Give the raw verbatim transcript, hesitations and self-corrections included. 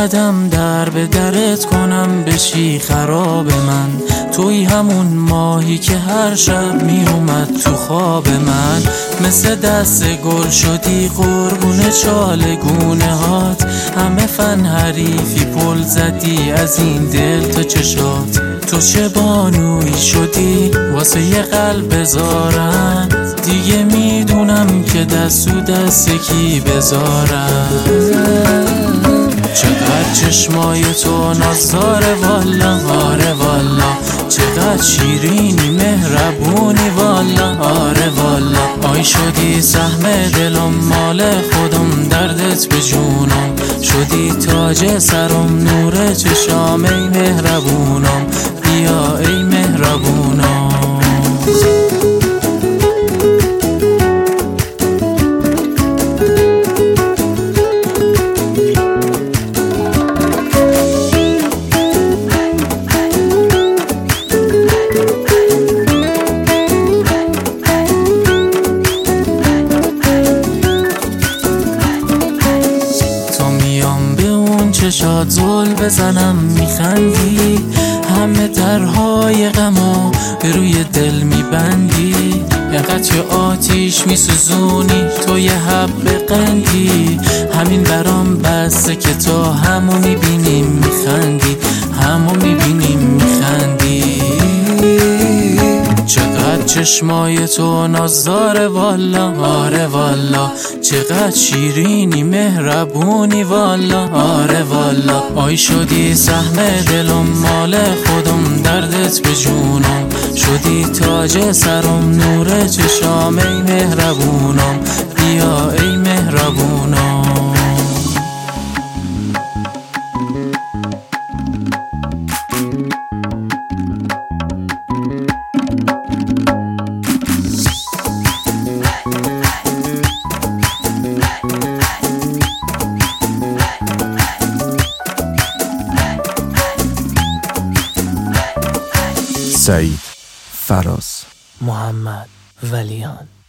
اومدم در به درت کنم بشی خراب من. توی همون ماهی که هر شب می اومد تو خواب من. مثل دست گل شدی قربون چالگونه هات. همه فن حریفی پل زدی از این دل تا چشات. تو چه بانوی شدی واسه یه قلب بذارم. دیگه میدونم که دست و دست کی بذارم. چقدر چشمای تو نازداره والا، آره والا. چقدر شیرینی مهربونی والا، آره والا. آی شدی سهم دلم مال خودم، دردت به جونم. شدی تاج سرم نور چشام ای مهربونم. بیا ای مهربونم. چشات زل بزنم میخندی. همه درهای غمو به روی دل میبندی. اینقدر که آتیش میسوزونی تو یه حب قندی. همین برام بسه که تو همو میبینیم میخندی، همو میبینیم میخندی. چقدر چشمای تو نازداره والا، آره والا. چقدر شیرینی مهربونی والا، آره والا. آی شدی سهم دلم مال خودم، دردت به جونم. شدی تاج سرم نور چشام ای مهربونم. بیا ای مهربونم. سعید فراز، محمد ولیان.